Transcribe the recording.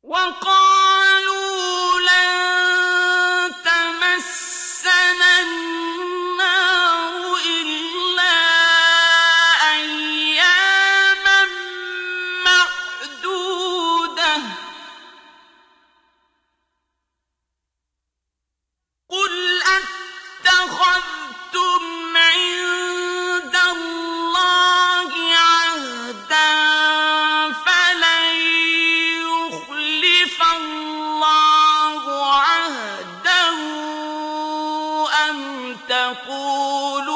وقالوا لن تمسنا النار إلا أياما معدودة قل أتخذتم عند الله عهدا فلن يخلف الله عهده أم تقولون